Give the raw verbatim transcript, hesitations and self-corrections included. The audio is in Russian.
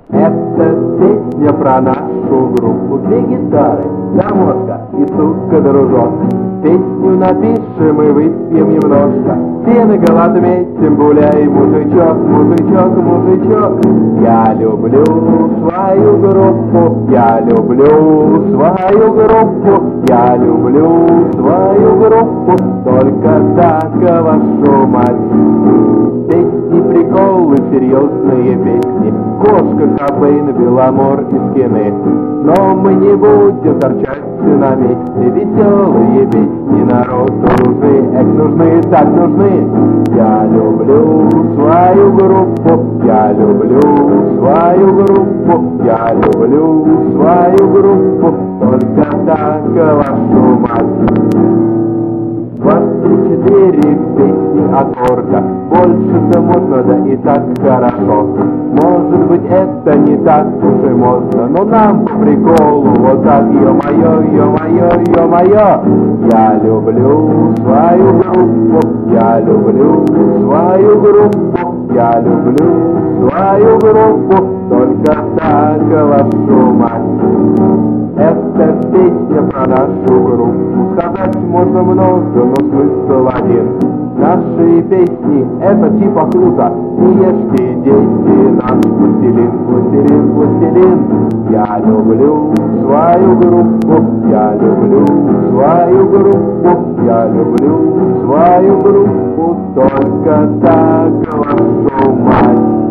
Это песня про нашу группу. Две гитары, гармошка и сука дружок. Песню напишем и выпьем немножко. Пены голод метим, гуляй, мужичок, мужичок, мужичок. Я люблю свою группу, я люблю свою группу, я люблю свою группу, только так вашу мать. Песни, приколы, серьезные песни, Кошка, Кобейн, Беломор и Скины. Но мы не будем торчать на месте. Веселые песни народу нужны, эх, нужны, так нужны. Я люблю свою группу, я люблю свою группу, я люблю свою группу, только так вашу мать. Двадцать четыре песни аккорда, больше-то можно, да и так хорошо. Может быть, это не так уж и можно, но нам по приколу вот так, ё-моё, ё-моё, ё-моё. Я люблю свою группу, я люблю свою группу, я люблю свою группу, только так вашу мать. Это песня про нашу группу. Сказать можно много, но смысл один. Наши песни — это типа круто. Не ешьте, дети, наш пластилин, пластилин, пластилин. Я люблю свою группу, я люблю свою группу, я люблю свою группу, только так вашу мать.